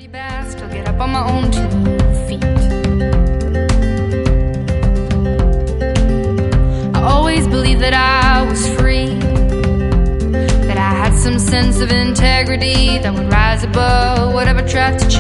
Best, I'll get up on my own 2 feet. I always believed that I was free, that I had some sense of integrity that would rise above whatever tried to